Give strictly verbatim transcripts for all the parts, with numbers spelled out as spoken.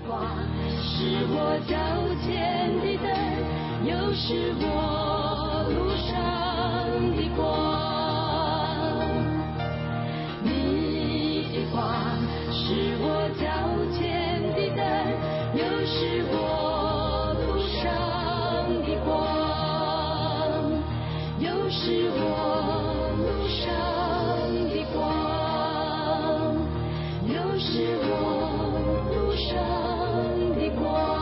光，是我脚前的灯，又是我路上的光。你的光是我脚前的灯，又是我路上的光，又是我路上的光，又是我路上的光。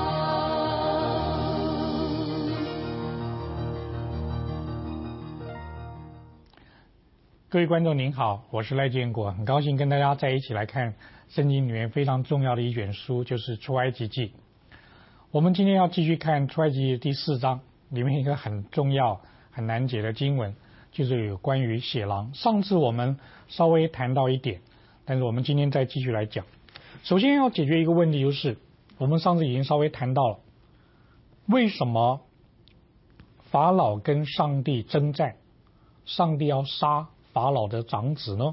各位观众您好，我是赖建国，很高兴跟大家在一起来看圣经里面非常重要的一卷书，就是出埃及记。我们今天要继续看出埃及记第四章，里面一个很重要很难解的经文，就是有关于血狼。上次我们稍微谈到一点，但是我们今天再继续来讲。首先要解决一个问题，就是我们上次已经稍微谈到了，为什么法老跟上帝征战，上帝要杀法老的长子呢？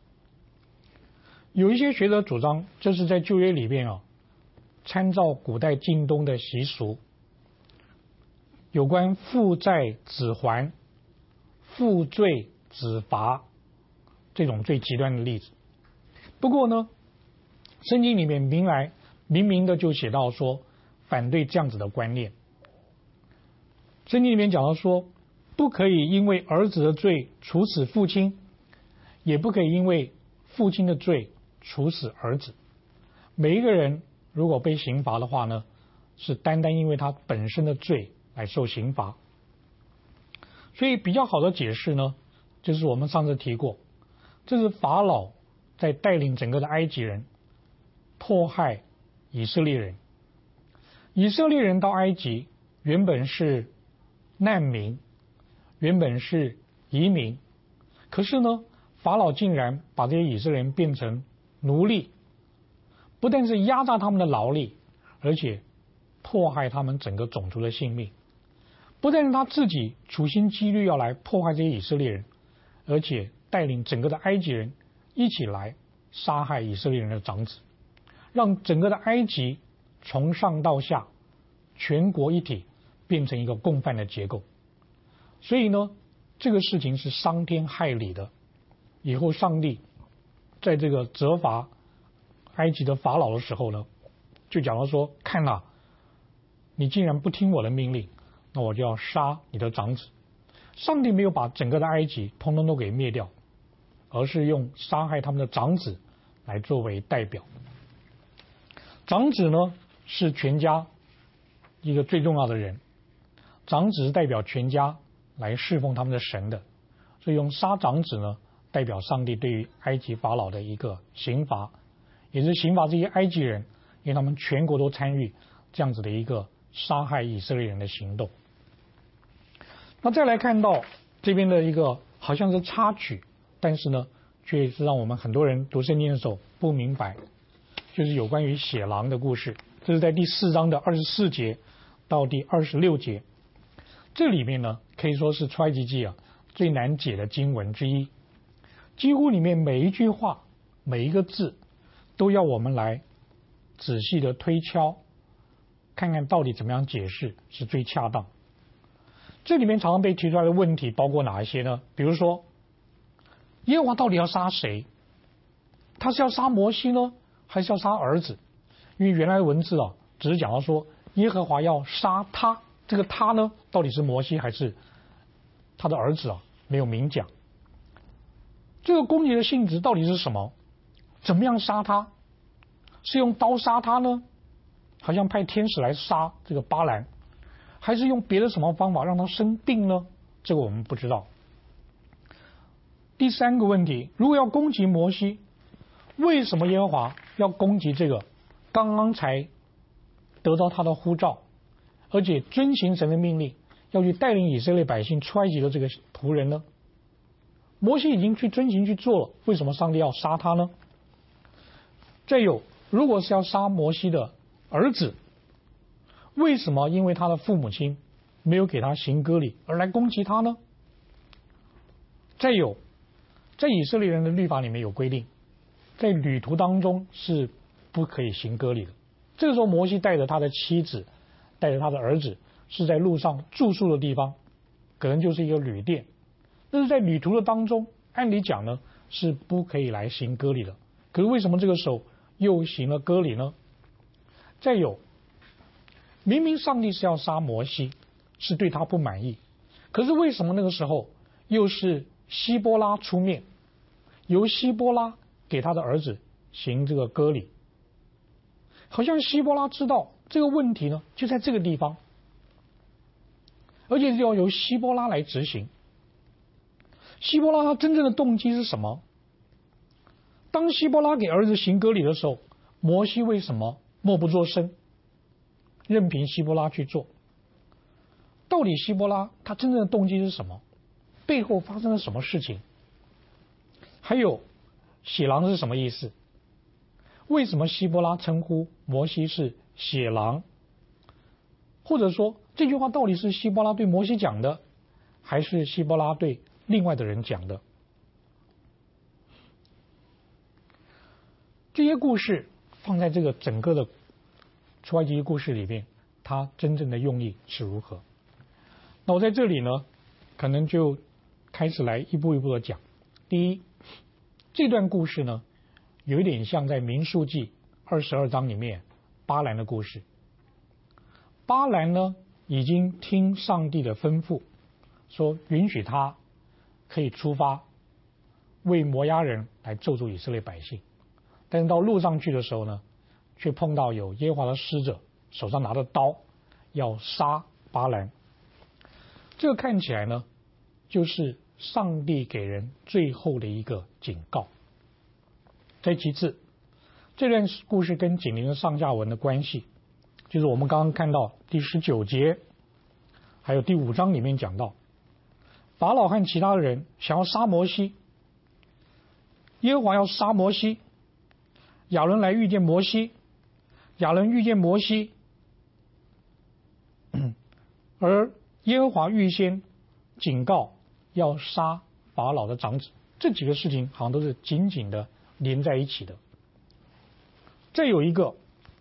有一些学者主张，这是在旧约里面啊，参照古代近东的习俗，有关父债子还、父罪子罚这种最极端的例子。不过呢，圣经里面明来明明的就写到说，反对这样子的观念。圣经里面讲到说，不可以因为儿子的罪处死父亲，也不可以因为父亲的罪处死儿子。每一个人如果被刑罚的话呢，是单单因为他本身的罪来受刑罚。所以比较好的解释呢，就是我们上次提过，这是法老在带领整个的埃及人迫害以色列人。以色列人到埃及原本是难民，原本是移民，可是呢，法老竟然把这些以色列人变成奴隶，不但是压榨他们的劳力，而且迫害他们整个种族的性命。不但是他自己处心积虑要来迫害这些以色列人，而且带领整个的埃及人一起来杀害以色列人的长子，让整个的埃及从上到下全国一体变成一个共犯的结构。所以呢，这个事情是伤天害理的。以后上帝在这个责罚埃及的法老的时候呢，就讲到说，看了，你竟然不听我的命令，那我就要杀你的长子。上帝没有把整个的埃及通通都给灭掉，而是用杀害他们的长子来作为代表。长子呢，是全家一个最重要的人，长子是代表全家来侍奉他们的神的，所以用杀长子呢，代表上帝对于埃及法老的一个刑罚，也是刑罚这些埃及人，因为他们全国都参与这样子的一个杀害以色列人的行动。那再来看到这边的一个好像是插曲，但是呢，却是让我们很多人读圣经的时候不明白，就是有关于血狼的故事。这是在第四章的二十四节到第二十六节，这里面呢，可以说是出埃及记啊最难解的经文之一。几乎里面每一句话每一个字都要我们来仔细的推敲，看看到底怎么样解释是最恰当。这里面常常被提出来的问题包括哪一些呢？比如说，耶和华到底要杀谁？他是要杀摩西呢，还是要杀儿子？因为原来的文字啊，只是讲到说耶和华要杀他，这个他呢，到底是摩西还是他的儿子啊？没有明讲。这个攻击的性质到底是什么？怎么样杀他？是用刀杀他呢，好像派天使来杀这个巴兰，还是用别的什么方法让他生病呢？这个我们不知道。第三个问题，如果要攻击摩西，为什么耶和华要攻击这个刚刚才得到他的呼召，而且遵行神的命令要去带领以色列百姓出埃及的这个仆人呢？摩西已经去遵行去做了，为什么上帝要杀他呢？再有，如果是要杀摩西的儿子，为什么因为他的父母亲没有给他行割礼而来攻击他呢？再有，在以色列人的律法里面有规定，在旅途当中是不可以行割礼的， 这个时候，摩西带着他的妻子，带着他的儿子，是在路上住宿的地方，可能就是一个旅店。但是在旅途的当中，按理讲呢是不可以来行割礼的。可是为什么这个时候又行了割礼呢？再有，明明上帝是要杀摩西，是对他不满意，可是为什么那个时候又是希波拉出面，由希波拉给他的儿子行这个割礼？好像希波拉知道这个问题呢就在这个地方，而且要由希波拉来执行。希波拉他真正的动机是什么？当希波拉给儿子行割礼的时候，摩西为什么默不作声，任凭希波拉去做？到底希波拉他真正的动机是什么？背后发生了什么事情？还有血狼是什么意思？为什么希波拉称呼摩西是血狼？或者说这句话到底是希波拉对摩西讲的，还是希波拉对另外的人讲的？这些故事放在这个整个的出埃及记故事里面，它真正的用意是如何？那我在这里呢，可能就开始来一步一步的讲。第一，这段故事呢，有一点像在民数记二十二章里面巴兰的故事。巴兰呢，已经听上帝的吩咐，说允许他可以出发为摩押人来咒诅以色列百姓。但是到路上去的时候呢，却碰到有耶和华的使者手上拿着刀要杀巴兰。这个看起来呢，就是上帝给人最后的一个警告。再其次，这段故事跟紧邻的上下文的关系，就是我们刚刚看到第十九节还有第五章里面讲到，法老和其他的人想要杀摩西，耶和华要杀摩西，亚伦来遇见摩西，亚伦遇见摩西，而耶和华预先警告要杀法老的长子。这几个事情好像都是紧紧的连在一起的。再有一个，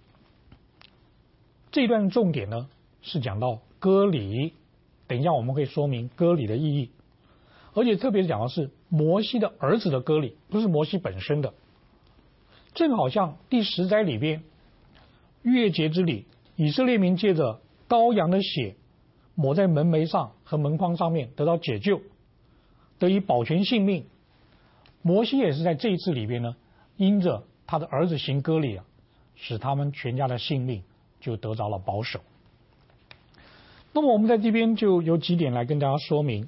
这一段重点呢是讲到割礼，等一下我们会说明割礼的意义，而且特别讲的是摩西的儿子的割礼，不是摩西本身的。正好像第十灾里边逾越节之礼，以色列民借着羔羊的血抹在门楣上和门框上面得到解救，得以保全性命。摩西也是在这一次里边呢，因着他的儿子行割礼啊，使他们全家的性命就得着了保守。那么我们在这边就有几点来跟大家说明，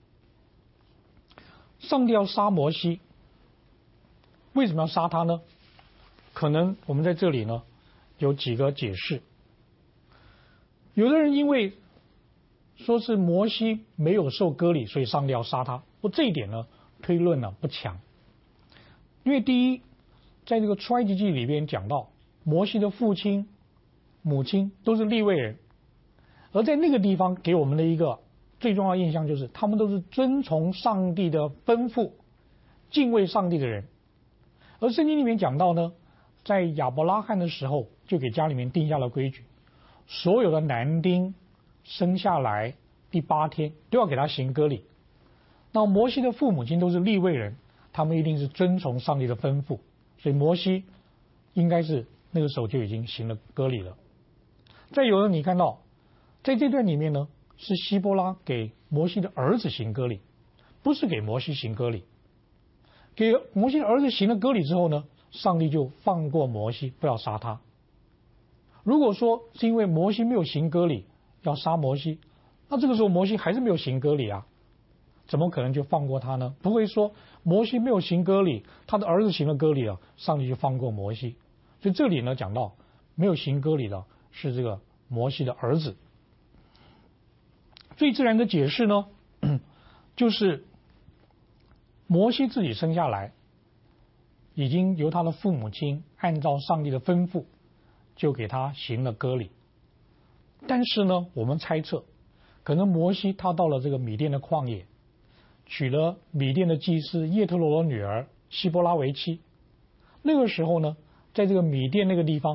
上帝要杀摩西，为什么要杀他呢？可能我们在这里呢有几个解释。有的人因为说是摩西没有受割礼，所以上帝要杀他，不，这一点呢推论呢不强。因为第一，在这个出埃及记里边讲到，摩西的父亲母亲都是利未人，而在那个地方给我们的一个最重要的印象就是他们都是遵从上帝的吩咐，敬畏上帝的人。而圣经里面讲到呢，在亚伯拉罕的时候就给家里面定下了规矩，所有的男丁生下来第八天都要给他行割礼。那摩西的父母亲都是利未人，他们一定是遵从上帝的吩咐，所以摩西应该是那个时候就已经行了割礼了。再有呢，你看到在这段里面呢，是希波拉给摩西的儿子行割礼，不是给摩西行割礼。给摩西的儿子行了割礼之后呢，上帝就放过摩西，不要杀他。如果说是因为摩西没有行割礼要杀摩西，那这个时候摩西还是没有行割礼啊，怎么可能就放过他呢？不会说摩西没有行割礼，他的儿子行了割礼了，上帝就放过摩西。所以这里呢讲到没有行割礼的是这个摩西的儿子。最自然的解释呢，就是摩西自己生下来，已经由他的父母亲按照上帝的吩咐，就给他行了割礼。但是呢，我们猜测，可能摩西他到了这个米甸的旷野，娶了米甸的祭司叶特罗的女儿希波拉为妻。那个时候呢，在这个米甸那个地方，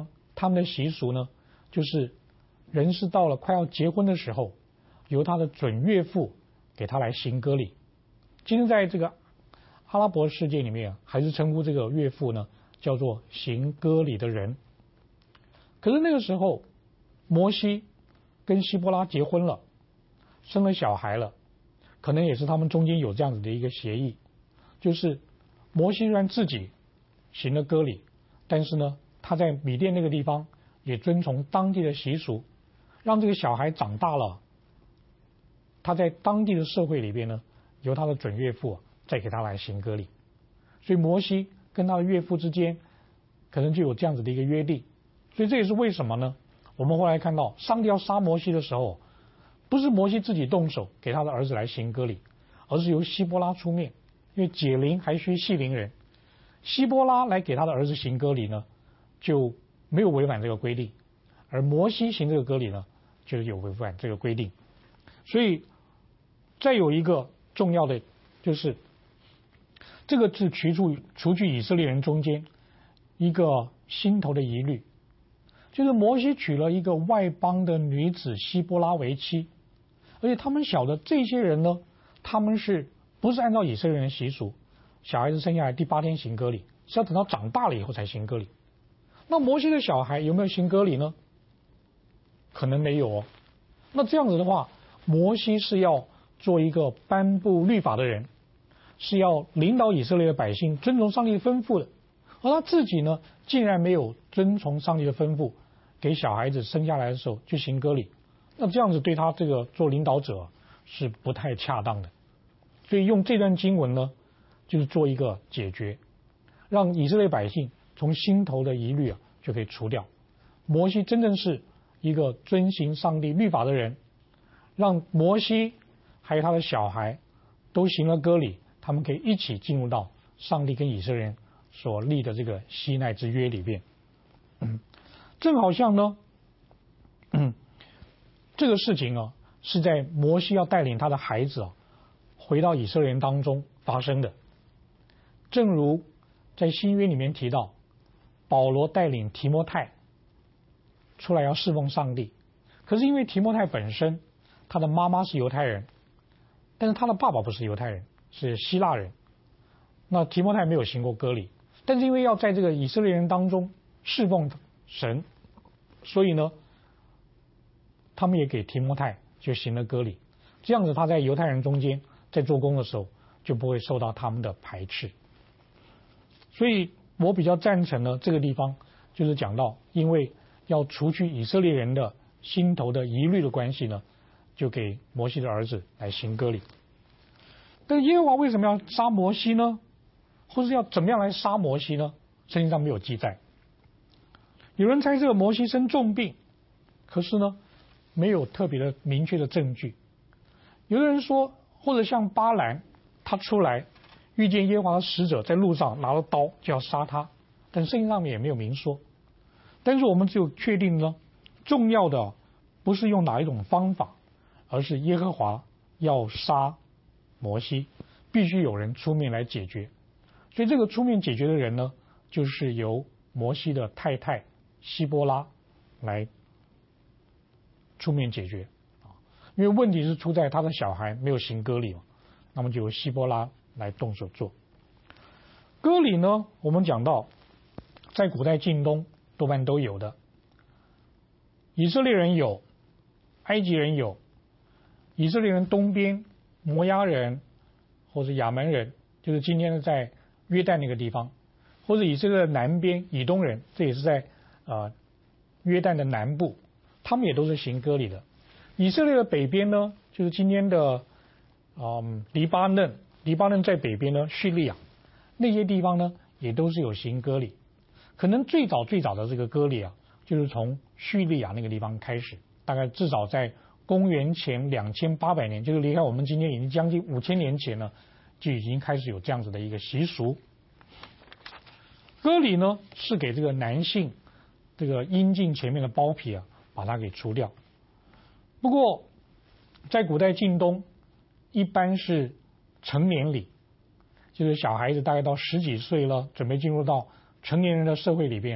他们的习俗呢，就是人是到了快要结婚的时候，由他的准岳父给他来行割礼。今天在这个阿拉伯世界里面，还是称呼这个岳父呢叫做行割礼的人。可是那个时候，摩西跟希波拉结婚了，生了小孩了，可能也是他们中间有这样子的一个协议，就是摩西虽然自己行了割礼，但是呢，他在米甸那个地方也遵从当地的习俗，让这个小孩长大了，他在当地的社会里边呢，由他的准岳父再给他来行割礼。所以摩西跟他的岳父之间可能就有这样子的一个约定。所以这也是为什么呢？我们后来看到上帝要杀摩西的时候，不是摩西自己动手给他的儿子来行割礼，而是由希波拉出面，因为解铃还须系铃人，希波拉来给他的儿子行割礼呢，就没有违反这个规定，而摩西行这个割礼呢，就是有违反这个规定。所以再有一个重要的就是这个是除去除去以色列人中间一个心头的疑虑，就是摩西娶了一个外邦的女子希波拉为妻，而且他们晓得这些人呢，他们是不是按照以色列人的习俗，小孩子生下来第八天行割礼，是要等到长大了以后才行割礼。那摩西的小孩有没有行割礼呢？可能没有哦。那这样子的话，摩西是要做一个颁布律法的人，是要领导以色列的百姓遵从上帝的吩咐的，而他自己呢，竟然没有遵从上帝的吩咐，给小孩子生下来的时候就行割礼，那这样子对他这个做领导者是不太恰当的。所以用这段经文呢，就是做一个解决，让以色列百姓从心头的疑虑啊就可以除掉。摩西真正是一个遵行上帝律法的人，让摩西还有他的小孩都行了割礼，他们可以一起进入到上帝跟以色列人所立的这个西奈之约里边。嗯，正好像呢，嗯，这个事情啊是在摩西要带领他的孩子啊回到以色列人当中发生的。正如在新约里面提到，保罗带领提摩太出来要侍奉上帝，可是因为提摩太本身他的妈妈是犹太人，但是他的爸爸不是犹太人，是希腊人。那提摩太没有行过割礼，但是因为要在这个以色列人当中侍奉神，所以呢，他们也给提摩太就行了割礼。这样子他在犹太人中间在做工的时候就不会受到他们的排斥。所以我比较赞成呢，这个地方就是讲到，因为要除去以色列人的心头的疑虑的关系呢，就给摩西的儿子来行割礼。但是耶和华为什么要杀摩西呢？或是要怎么样来杀摩西呢？圣经上没有记载。有人猜这个摩西生重病，可是呢，没有特别的明确的证据。有的人说，或者像巴兰，他出来遇见耶和华的使者在路上拿了刀就要杀他，但圣经上面也没有明说。但是我们只有确定呢，重要的不是用哪一种方法，而是耶和华要杀摩西，必须有人出面来解决。所以这个出面解决的人呢，就是由摩西的太太希波拉来出面解决。因为问题是出在他的小孩没有行割礼嘛，那么就由希波拉来动手做。割礼呢，我们讲到在古代近东多半都有的，以色列人有，埃及人有，以色列人东边摩押人或者亚门人，就是今天的在约旦那个地方，或者以色列的南边以东人，这也是在呃约旦的南部，他们也都是行割礼的。以色列的北边呢，就是今天的嗯黎巴嫩，黎巴嫩在北边呢，叙利亚那些地方呢，也都是有行割礼。可能最早最早的这个割礼啊，就是从叙利亚那个地方开始，大概至少在公元前两千八百年，就是离开我们今天已经将近五千年前呢，就已经开始有这样子的一个习俗。割礼呢，是给这个男性这个阴茎前面的包皮啊，把它给除掉。不过在古代近东一般是成年礼，就是小孩子大概到十几岁了，准备进入到成年人的社会里边，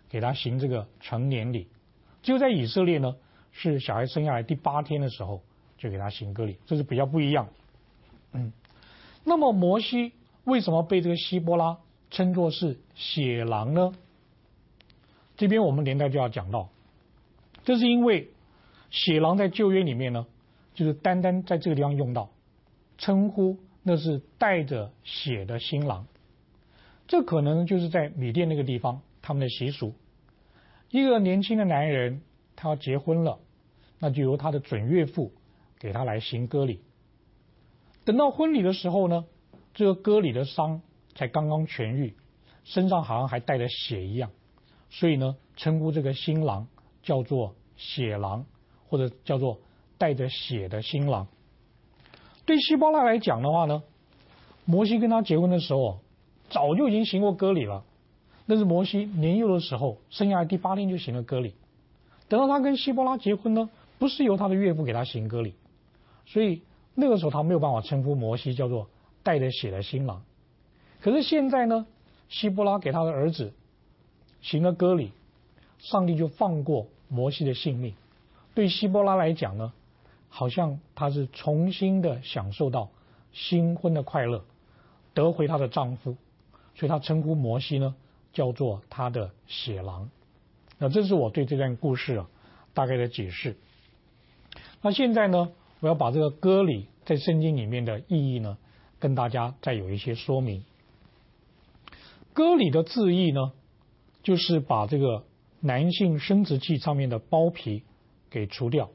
给他行这个成年礼。只有在以色列呢，是小孩生下来第八天的时候就给他行割礼，这是比较不一样。嗯，那么摩西为什么被这个希波拉称作是血狼呢？这边我们连带就要讲到，这是因为血狼在旧约里面呢，就是单单在这个地方用到，称呼那是带着血的新郎。这可能就是在米甸那个地方他们的习俗，一个年轻的男人他要结婚了，那就由他的准岳父给他来行割礼。等到婚礼的时候呢，这个割礼的伤才刚刚痊愈，身上好像还带着血一样，所以呢，称呼这个新郎叫做血郎，或者叫做带着血的新郎。对希波拉来讲的话呢，摩西跟他结婚的时候早就已经行过割礼了，那是摩西年幼的时候，生下来第八天就行了割礼。等到他跟希波拉结婚呢，不是由他的岳父给他行割礼，所以那个时候他没有办法称呼摩西叫做带着血的新郎。可是现在呢，希波拉给他的儿子行了割礼，上帝就放过摩西的性命。对希波拉来讲呢，好像他是重新的享受到新婚的快乐，得回她的丈夫，所以他称呼摩西呢叫做他的血郎。那这是我对这段故事啊大概的解释。那现在呢，我要把这个割礼在圣经里面的意义呢跟大家再有一些说明。割礼的字义呢，就是把这个男性生殖器上面的包皮给除掉。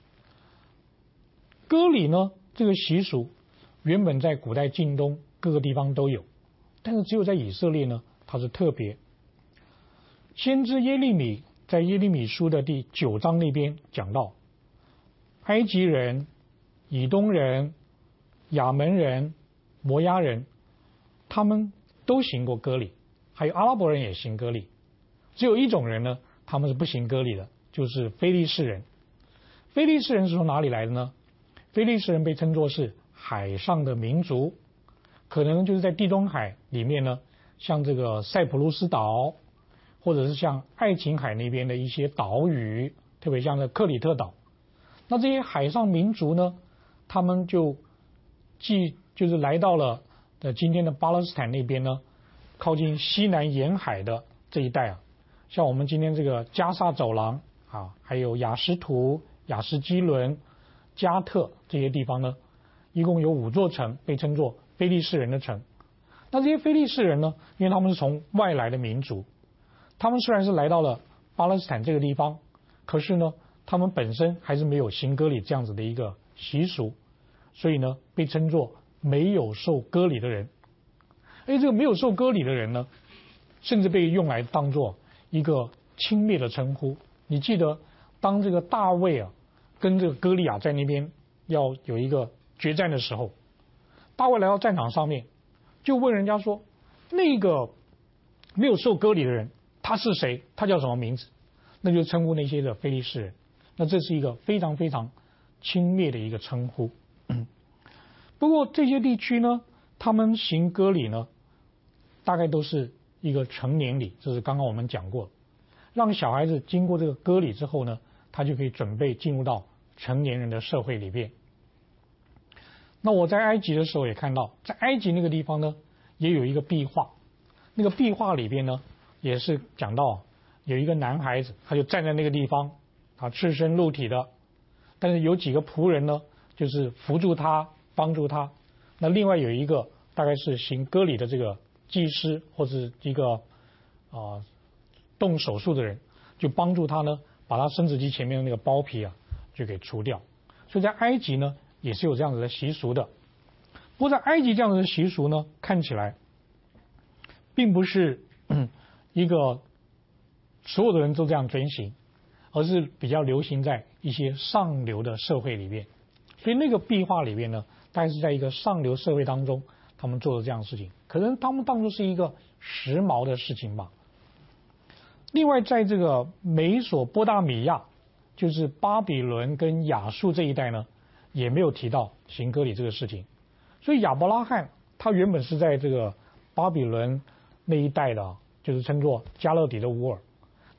割礼呢这个习俗原本在古代近东各个地方都有，但是只有在以色列呢它是特别。先知耶利米在耶利米书的第九章那边讲到，埃及人、以东人、亚门人、摩押人，他们都行过割礼，还有阿拉伯人也行割礼。只有一种人呢，他们是不行割礼的，就是非利士人。非利士人是从哪里来的呢？非利士人被称作是海上的民族，可能就是在地中海里面呢，像这个塞浦路斯岛，或者是像爱琴海那边的一些岛屿，特别像这克里特岛。那这些海上民族呢，他们就既就是来到了的今天的巴勒斯坦那边呢，靠近西南沿海的这一带啊，像我们今天这个加萨走廊啊，还有雅什图、雅什基伦、加特这些地方呢，一共有五座城被称作非利士人的城。那这些非利士人呢，因为他们是从外来的民族，他们虽然是来到了巴勒斯坦这个地方，可是呢，他们本身还是没有行割礼这样子的一个习俗，所以呢，被称作没有受割礼的人。而这个没有受割礼的人呢，甚至被用来当作一个轻蔑的称呼。你记得，当这个大卫啊跟这个歌利亚在那边要有一个决战的时候，大卫来到战场上面，就问人家说，那个没有受割礼的人他是谁？他叫什么名字？那就称呼那些的非利士人。那这是一个非常非常轻蔑的一个称呼。不过这些地区呢，他们行割礼呢，大概都是一个成年礼，这是刚刚我们讲过，让小孩子经过这个割礼之后呢，他就可以准备进入到成年人的社会里边。那我在埃及的时候也看到，在埃及那个地方呢，也有一个壁画，那个壁画里边呢，也是讲到有一个男孩子，他就站在那个地方，他赤身露体的，但是有几个仆人呢，就是扶住他，帮助他。那另外有一个大概是行割礼的这个技师或者一个啊、呃、动手术的人，就帮助他呢，把他生殖器前面的那个包皮啊就给除掉。所以在埃及呢也是有这样子的习俗的。不过在埃及这样子的习俗呢，看起来并不是一个所有的人都这样遵行，而是比较流行在一些上流的社会里面。所以那个壁画里面呢，大概是在一个上流社会当中他们做的这样的事情，可能他们当作是一个时髦的事情吧。另外在这个美索波大米亚，就是巴比伦跟亚述这一带呢，也没有提到行割礼这个事情。所以亚伯拉罕他原本是在这个巴比伦那一带的，就是称作加勒底的乌尔。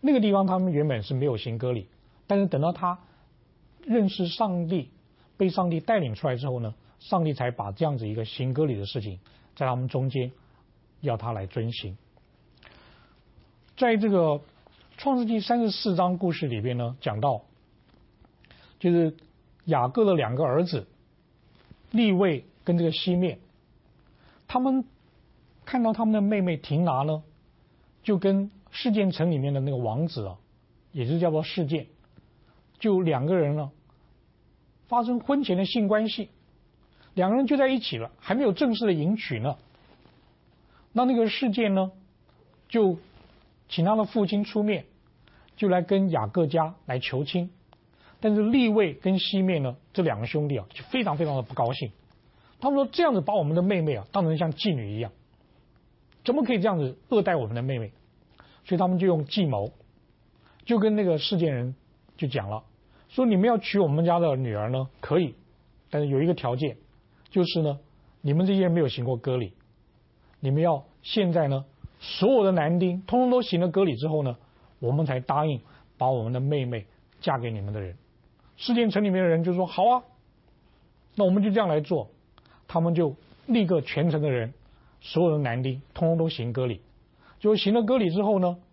那个地方他们原本是没有行割礼，但是等到他认识上帝，被上帝带领出来之后呢，上帝才把这样子一个行割礼的事情在他们中间要他来遵行。在这个创世纪三十四章故事里边呢，讲到就是雅各的两个儿子利未跟这个西面，他们看到他们的妹妹亭拿呢，就跟示剑城里面的那个王子啊，也是叫做示剑，就两个人呢发生婚前的性关系，两个人就在一起了，还没有正式的迎娶呢。那那个示剑呢，就请他的父亲出面，就来跟雅各家来求亲。但是利未跟西面呢，这两个兄弟啊，就非常非常的不高兴。他们说这样子把我们的妹妹啊当成像妓女一样，怎么可以这样子恶待我们的妹妹？所以他们就用计谋，就跟那个示剑人就讲了，说你们要娶我们家的女儿呢，可以，但是有一个条件，就是呢，你们这些人没有行过割礼，你们要现在呢，所有的男丁通通都行了割礼之后呢，我们才答应把我们的妹妹嫁给你们的人。示剑城里面的人就说好啊，那我们就这样来做。他们就立刻全城的人，所有的男丁通通都行割礼。就行了割礼之后呢，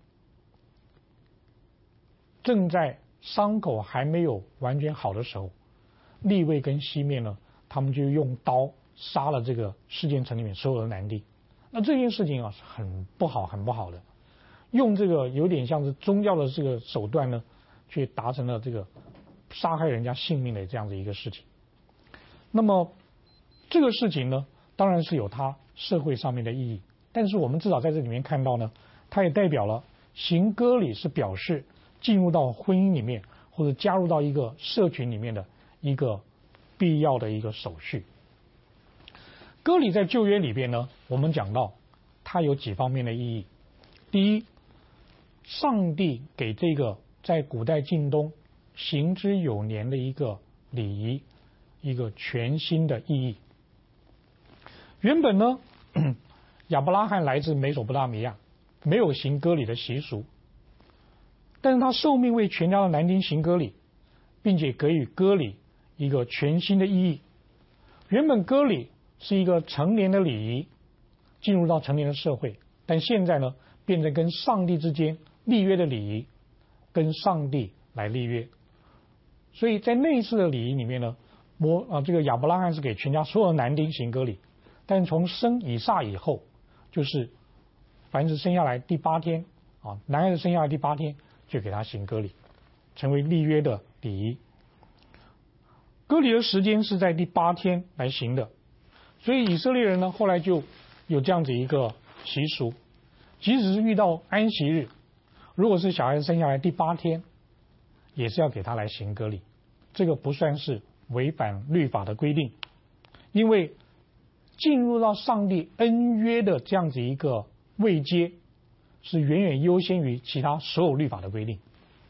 正在伤口还没有完全好的时候，利未跟西面呢，他们就用刀杀了这个示剑城里面所有的男丁。那这件事情啊是很不好很不好的，用这个有点像是宗教的这个手段呢，去达成了这个杀害人家性命的这样的一个事情。那么这个事情呢，当然是有它社会上面的意义，但是我们至少在这里面看到呢，它也代表了行割礼是表示进入到婚姻里面或者加入到一个社群里面的一个必要的一个手续。割礼在旧约里边呢，我们讲到它有几方面的意义。第一，上帝给这个在古代近东行之有年的一个礼仪一个全新的意义。原本呢，亚伯拉罕来自美索不达米亚，没有行割礼的习俗，但是他受命为全家的男丁行割礼，并且给予割礼一个全新的意义。原本割礼是一个成年的礼仪，进入到成年的社会，但现在呢，变成跟上帝之间立约的礼仪，跟上帝来立约。所以在那一次的礼仪里面呢，摩啊这个亚伯拉罕是给全家所有的男丁行割礼，但从生以撒以后，就是凡是生下来第八天啊，男孩子生下来第八天就给他行割礼，成为立约的礼仪。割礼的时间是在第八天来行的，所以以色列人呢后来就有这样子一个习俗，即使是遇到安息日，如果是小孩子生下来第八天，也是要给他来行割礼。这个不算是违反律法的规定，因为进入到上帝恩约的这样子一个位阶，是远远优先于其他所有律法的规定。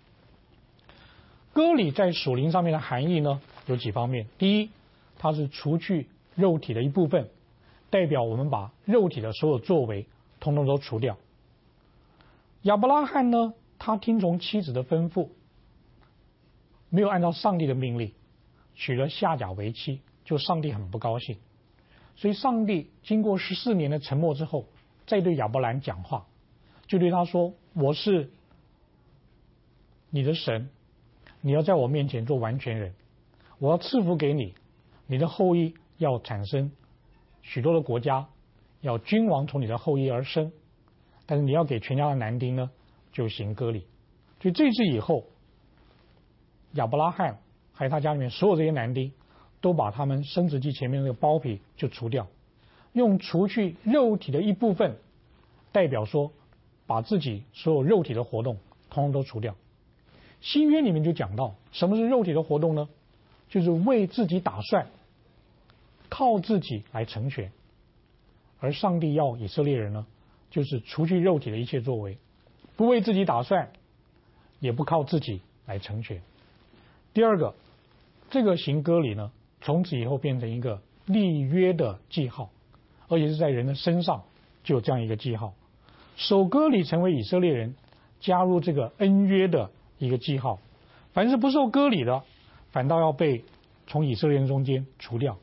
割礼在属灵上面的含义呢，有几方面。第一，它是除去肉体的一部分，代表我们把肉体的所有作为统统都除掉。亚伯拉罕呢，他听从妻子的吩咐，没有按照上帝的命令娶了夏甲为妻，就上帝很不高兴。所以上帝经过十四年的沉默之后，再对亚伯兰讲话，就对他说，我是你的神，你要在我面前做完全人，我要赐福给你，你的后裔要产生许多的国家，要君王从你的后裔而生，但是你要给全家的男丁呢就行割礼。所以这次以后，亚伯拉罕还有他家里面所有这些男丁都把他们生殖器前面那个包皮就除掉，用除去肉体的一部分，代表说把自己所有肉体的活动统统都除掉。新约里面就讲到什么是肉体的活动呢？就是为自己打算，靠自己来成全。而上帝要以色列人呢，就是除去肉体的一切作为，不为自己打算，也不靠自己来成全。第二个，这个行割礼呢，从此以后变成一个立约的记号，而且是在人的身上就有这样一个记号。守割礼成为以色列人加入这个恩约的一个记号。凡是不受割礼的，反倒要被从以色列人中间除掉。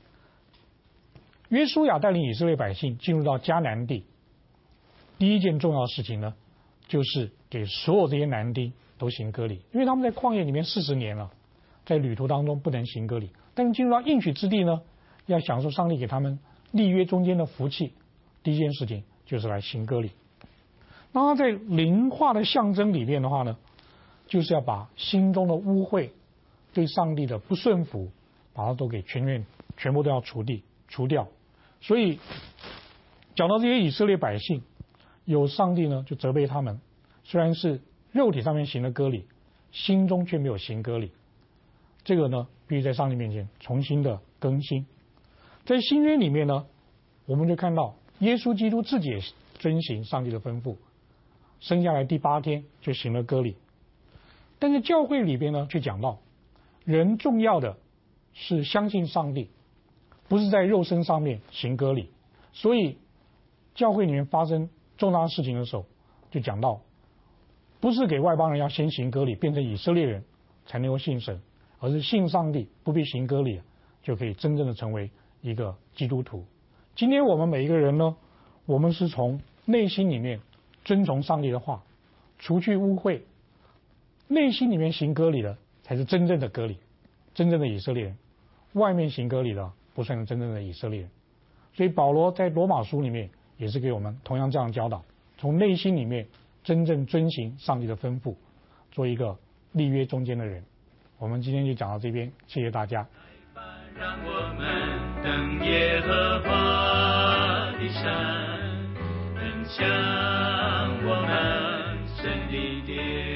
约书亚带领以色列百姓进入到迦南地，第一件重要的事情呢，就是给所有这些男丁都行割礼，因为他们在旷野里面四十年了，在旅途当中不能行割礼，但是进入到应许之地呢，要享受上帝给他们立约中间的福气，第一件事情就是来行割礼。那他在灵化的象征里面的话呢，就是要把心中的污秽、对上帝的不顺服，把它都给全面全部都要除地除掉。所以讲到这些以色列百姓，有上帝呢就责备他们，虽然是肉体上面行了割礼，心中却没有行割礼。这个呢，必须在上帝面前重新的更新。在新约里面呢，我们就看到耶稣基督自己也遵行上帝的吩咐，生下来第八天就行了割礼。但是教会里边呢，却讲到人重要的是相信上帝，不是在肉身上面行割礼。所以教会里面发生重大事情的时候，就讲到不是给外邦人要先行割礼变成以色列人才能够信神，而是信上帝不必行割礼就可以真正的成为一个基督徒。今天我们每一个人呢，我们是从内心里面遵从上帝的话，除去污秽，内心里面行割礼的才是真正的割礼，真正的以色列人。外面行割礼的不算是真正的以色列人。所以保罗在罗马书里面也是给我们同样这样教导，从内心里面真正遵行上帝的吩咐，做一个立约中间的人。我们今天就讲到这边，谢谢大家。 让我们等耶和华的神，能向我们胜利的